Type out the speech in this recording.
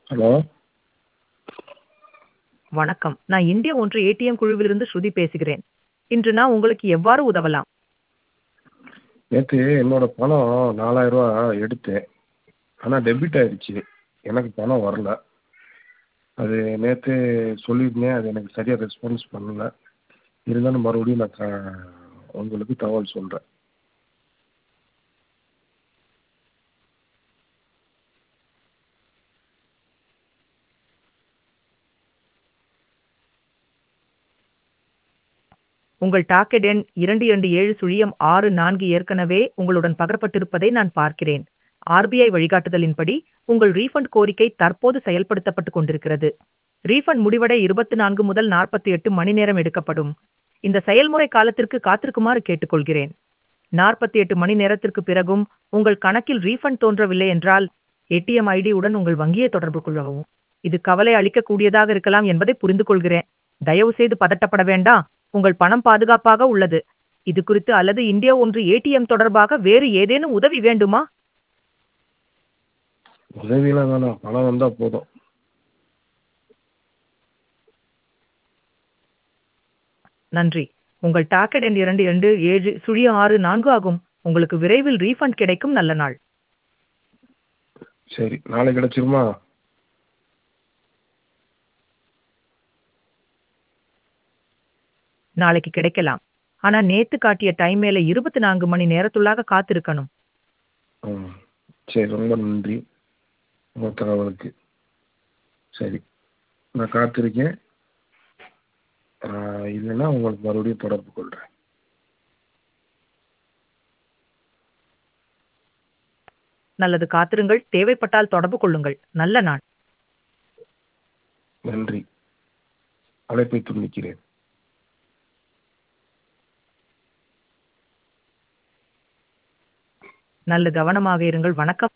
Hello. வணக்கம். நான் India ஒன்று ஏடிஎம் குழுவிலிருந்து ஸ்ருதி பேசுகிறேன். இன்று நான் உங்களுக்கு எவ்வாறு உதவலாம்? நேற்று என்னோட பணம் ரூ. 4000 எடுத்தேன். ஆனால் டெபிட் ஆயிடுச்சு. எனக்கு பணம் வரல. அது நேற்று சொல்லியிருந்தேன். அது எனக்கு சரியாக ரெஸ்பான்ஸ் பண்ணல. இருந்தாலும் மறுபடியும் நான் உங்களுக்கு தகவல் சொல்கிறேன். உங்கள் டாக்கெட் எண் 227-64 ஏற்கனவே உங்களுடன் பகிரப்பட்டிருப்பதை நான் பார்க்கிறேன். ஆர்பிஐ வழிகாட்டுதலின்படி உங்கள் ரீஃபண்ட் கோரிக்கை தற்போது செயல்படுத்தப்பட்டுக் கொண்டிருக்கிறது. ரீஃபண்ட் முடிவடை 24 முதல் 48 மணி நேரம் எடுக்கப்படும். இந்த செயல்முறை காலத்திற்கு காத்திருக்குமாறு கேட்டுக்கொள்கிறேன். 48 மணி நேரத்திற்கு பிறகும் உங்கள் கணக்கில் ரீஃபண்ட் தோன்றவில்லை என்றால் ஏடிஎம் ஐடி உடன் உங்கள் வங்கியை தொடர்பு கொள்ளவும். இது கவலை அளிக்கக்கூடியதாக இருக்கலாம் என்பதை புரிந்து கொள்கிறேன். தயவு செய்து பதட்டப்பட வேண்டாம். உங்கள் பணம் பாதுகாப்பாக உள்ளது. இது குறித்து அல்லது இந்தியா ஒன்று ஏடிஎம் தொடர்பாக வேறு ஏதேனும் உதவி வேண்டுமா? உதவியெல்லாம் வேணாம், பணம் வந்தால் போதும். நன்றி. உங்கள் டாக்கெட் எண் 227-64 ஆகும். உங்களுக்கு விரைவில் ரீஃபண்ட் கிடைக்கும். நல்ல நாள். சரி, நாளைக்கு கிடச்சிருமா? நாளைக்கு கிடைக்கலாம். ஆனா நேத்து காட்டிய டைம் மேல 24 மணி நேரத்துள்ளாக காத்திருக்கணும். ம். சரி, ரொம்ப நன்றி உங்கள் தகவலுக்கு. சரி, நான் காத்திருக்கேன். இல்லைன்னா உங்களுக்கு மறுபடியும் தொடர்பு கொள்கிறேன். நல்லது, காத்திருங்கள். தேவைப்பட்டால் தொடர்பு கொள்ளுங்கள். நல்ல நாள். நன்றி. அழைப்பை துண்டிக்கிறேன். நல்ல கவனமாக இருங்கள். வணக்கம்.